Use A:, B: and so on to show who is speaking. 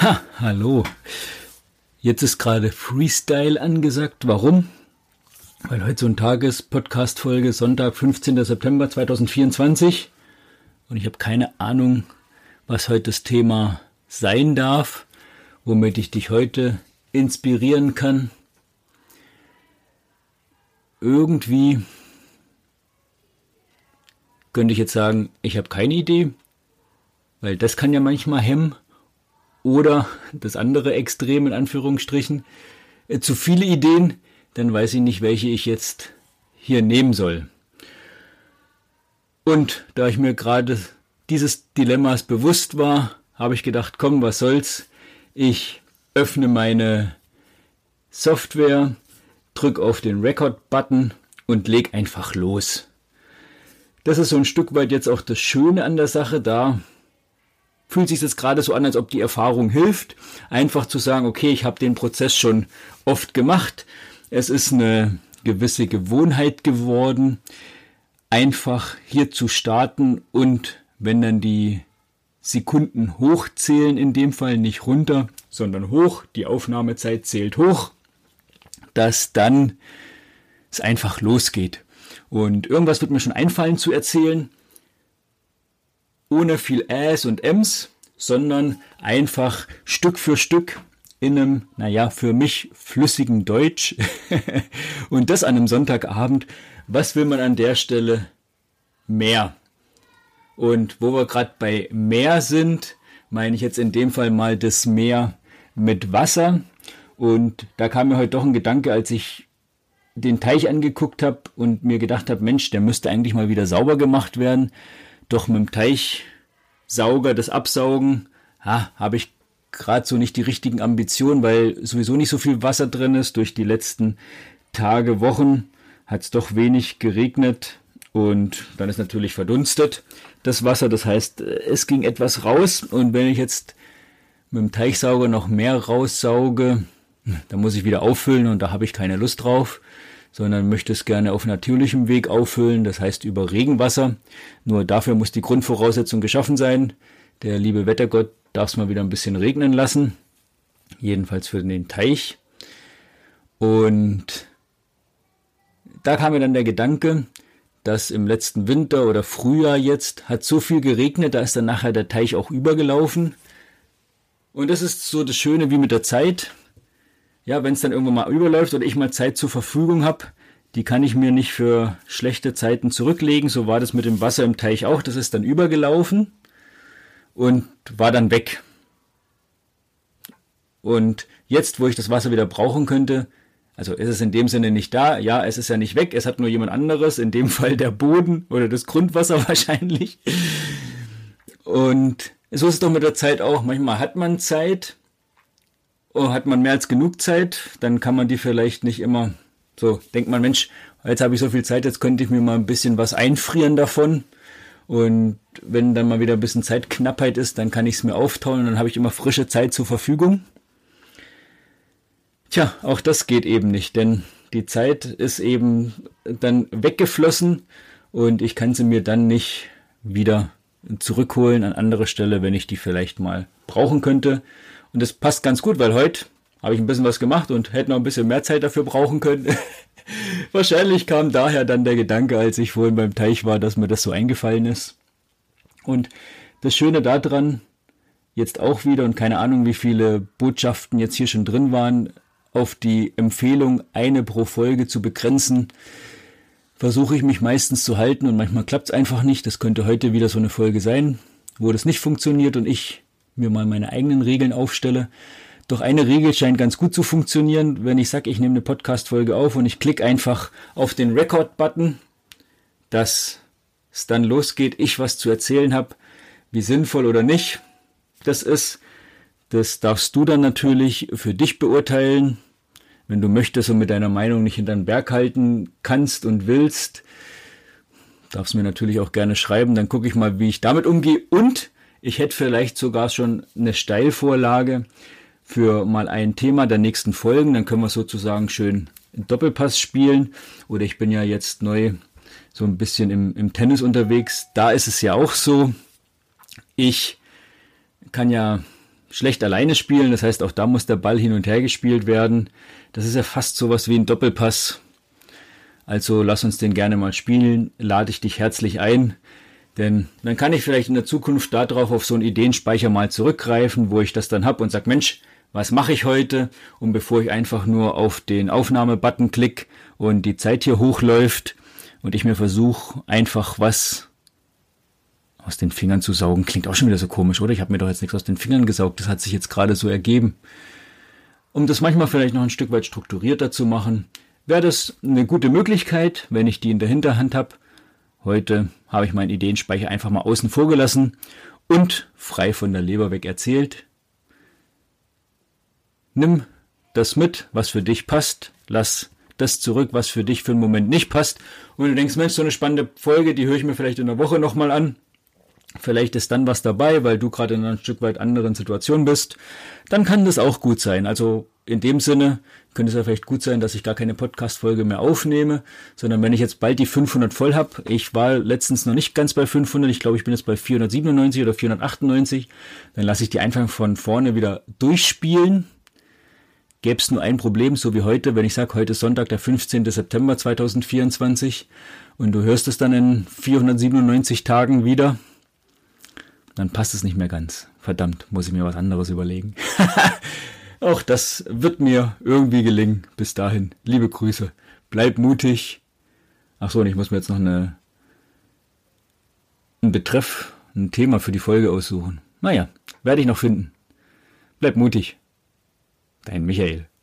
A: Ha, hallo. Jetzt ist gerade Freestyle angesagt. Warum? Weil heute so ein Tag ist, Podcast-Folge, Sonntag, 15. September 2024. Und ich habe keine Ahnung, was heute das Thema sein darf, womit ich dich heute inspirieren kann. Irgendwie könnte ich jetzt sagen, ich habe keine Idee, weil das kann ja manchmal hemmen. Oder das andere Extrem in Anführungsstrichen, zu viele Ideen, dann weiß ich nicht, welche ich jetzt hier nehmen soll. Und da ich mir gerade dieses Dilemmas bewusst war, habe ich gedacht, komm, was soll's. Ich öffne meine Software, drücke auf den Record-Button und leg einfach los. Das ist so ein Stück weit jetzt auch das Schöne an der Sache, da fühlt sich das gerade so an, als ob die Erfahrung hilft, einfach zu sagen, okay, ich habe den Prozess schon oft gemacht. Es ist eine gewisse Gewohnheit geworden, einfach hier zu starten und wenn dann die Sekunden hochzählen, in dem Fall nicht runter, sondern hoch, die Aufnahmezeit zählt hoch, dass dann es einfach losgeht. Und irgendwas wird mir schon einfallen zu erzählen, ohne viel Äs und Ms, sondern einfach Stück für Stück in einem, für mich flüssigen Deutsch und das an einem Sonntagabend. Was will man an der Stelle mehr? Und wo wir gerade bei Meer sind, meine ich jetzt in dem Fall mal das Meer mit Wasser. Und da kam mir heute doch ein Gedanke, als ich den Teich angeguckt habe und mir gedacht habe, Mensch, der müsste eigentlich mal wieder sauber gemacht werden. Doch mit dem Teichsauger, das Absaugen, habe ich gerade so nicht die richtigen Ambitionen, weil sowieso nicht so viel Wasser drin ist. Durch die letzten Tage, Wochen hat es doch wenig geregnet und dann ist natürlich verdunstet das Wasser. Das heißt, es ging etwas raus und wenn ich jetzt mit dem Teichsauger noch mehr raussauge, dann muss ich wieder auffüllen und da habe ich keine Lust drauf, sondern möchte es gerne auf natürlichem Weg auffüllen, das heißt über Regenwasser. Nur dafür muss die Grundvoraussetzung geschaffen sein. Der liebe Wettergott darf es mal wieder ein bisschen regnen lassen, jedenfalls für den Teich. Und da kam mir dann der Gedanke, dass im letzten Winter oder Frühjahr jetzt hat so viel geregnet, da ist dann nachher der Teich auch übergelaufen. Und das ist so das Schöne wie mit der Zeit. Ja, wenn es dann irgendwann mal überläuft oder ich mal Zeit zur Verfügung habe, die kann ich mir nicht für schlechte Zeiten zurücklegen. So war das mit dem Wasser im Teich auch. Das ist dann übergelaufen und war dann weg. Und jetzt, wo ich das Wasser wieder brauchen könnte, also ist es in dem Sinne nicht da. Ja, es ist ja nicht weg. Es hat nur jemand anderes, in dem Fall der Boden oder das Grundwasser wahrscheinlich. Und so ist es doch mit der Zeit auch. Manchmal hat man Zeit. Hat man mehr als genug Zeit, dann kann man die vielleicht nicht immer so, denkt man, Mensch, jetzt habe ich so viel Zeit, jetzt könnte ich mir mal ein bisschen was einfrieren davon. Und wenn dann mal wieder ein bisschen Zeitknappheit ist, dann kann ich es mir auftauen und dann habe ich immer frische Zeit zur Verfügung. Tja, auch das geht eben nicht, denn die Zeit ist eben dann weggeflossen und ich kann sie mir dann nicht wieder zurückholen an andere Stelle, wenn ich die vielleicht mal brauchen könnte. Und das passt ganz gut, weil heute habe ich ein bisschen was gemacht und hätte noch ein bisschen mehr Zeit dafür brauchen können. Wahrscheinlich kam daher dann der Gedanke, als ich vorhin beim Teich war, dass mir das so eingefallen ist. Und das Schöne daran, jetzt auch wieder, und keine Ahnung, wie viele Botschaften jetzt hier schon drin waren, auf die Empfehlung, eine pro Folge zu begrenzen, versuche ich mich meistens zu halten und manchmal klappt es einfach nicht. Das könnte heute wieder so eine Folge sein, wo das nicht funktioniert und ich mir mal meine eigenen Regeln aufstelle. Doch eine Regel scheint ganz gut zu funktionieren, wenn ich sage, ich nehme eine Podcast-Folge auf und ich klicke einfach auf den Record-Button, dass es dann losgeht, ich was zu erzählen habe, wie sinnvoll oder nicht das ist. Das darfst du dann natürlich für dich beurteilen. Wenn du möchtest und mit deiner Meinung nicht hinter den Berg halten kannst und willst, darfst du mir natürlich auch gerne schreiben, dann gucke ich mal, wie ich damit umgehe und ich hätte vielleicht sogar schon eine Steilvorlage für mal ein Thema der nächsten Folgen. Dann können wir sozusagen schön einen Doppelpass spielen. Oder ich bin ja jetzt neu so ein bisschen im Tennis unterwegs. Da ist es ja auch so. Ich kann ja schlecht alleine spielen, das heißt, auch da muss der Ball hin und her gespielt werden. Das ist ja fast sowas wie ein Doppelpass. Also lass uns den gerne mal spielen, lade ich dich herzlich ein, denn dann kann ich vielleicht in der Zukunft darauf auf so einen Ideenspeicher mal zurückgreifen, wo ich das dann hab und sag, Mensch, was mache ich heute? Und bevor ich einfach nur auf den Aufnahmebutton klicke und die Zeit hier hochläuft und ich mir versuche, einfach was aus den Fingern zu saugen. Klingt auch schon wieder so komisch, oder? Ich habe mir doch jetzt nichts aus den Fingern gesaugt. Das hat sich jetzt gerade so ergeben. Um das manchmal vielleicht noch ein Stück weit strukturierter zu machen, wäre das eine gute Möglichkeit, wenn ich die in der Hinterhand habe. Heute habe ich meinen Ideenspeicher einfach mal außen vor gelassen und frei von der Leber weg erzählt. Nimm das mit, was für dich passt. Lass das zurück, was für dich für einen Moment nicht passt. Und wenn du denkst, Mensch, so eine spannende Folge, die höre ich mir vielleicht in der Woche nochmal an. Vielleicht ist dann was dabei, weil du gerade in einer ein Stück weit anderen Situation bist. Dann kann das auch gut sein. Also in dem Sinne könnte es ja vielleicht gut sein, dass ich gar keine Podcast-Folge mehr aufnehme, sondern wenn ich jetzt bald die 500 voll habe, ich war letztens noch nicht ganz bei 500, ich glaube, ich bin jetzt bei 497 oder 498, dann lasse ich die einfach von vorne wieder durchspielen. Gäbe es nur ein Problem, so wie heute, wenn ich sage, heute ist Sonntag, der 15. September 2024 und du hörst es dann in 497 Tagen wieder, dann passt es nicht mehr ganz. Verdammt, muss ich mir was anderes überlegen. Auch das wird mir irgendwie gelingen. Bis dahin, liebe Grüße. Bleib mutig. Ach so, und ich muss mir jetzt noch einen Betreff, ein Thema für die Folge aussuchen. Naja, werde ich noch finden. Bleib mutig. Dein Michael.